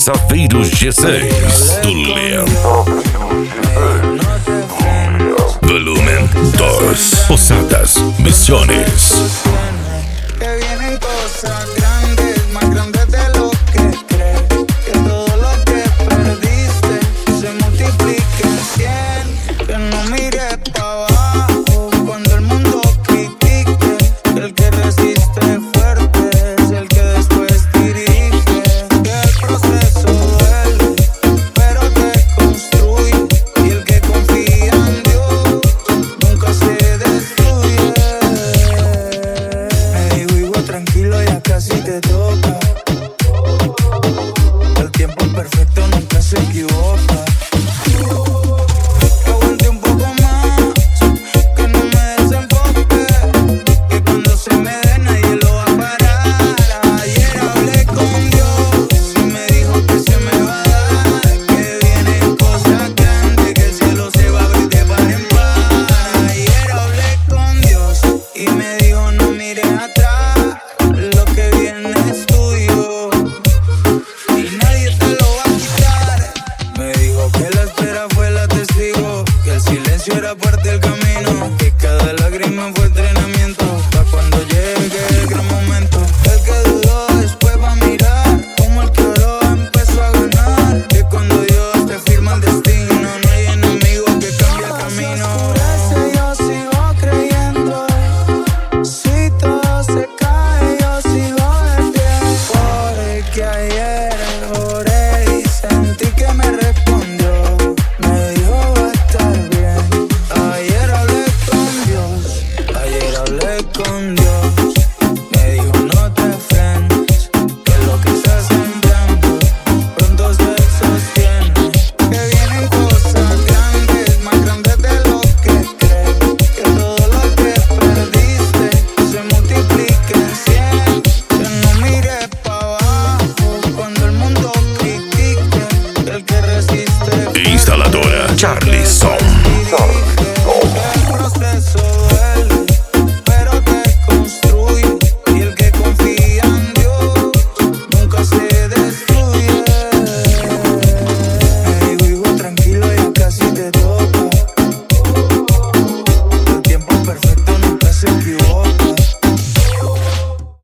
Safeiros G6 do Leão. Volumen 2. Posadas Misiones. Que vienen cosas grandes, más grandes de lo que crees. Que todo lo que perdiste se multiplique en 100. Que no mires pa' abajo cuando el mundo critique. Que el que resiste fuerte es el que después dirige. Que el proceso duele, pero te construye. Y el que confía en Dios nunca se destruye. Me digo tranquilo, ya casi te toca. El tiempo perfecto nunca se equivoca.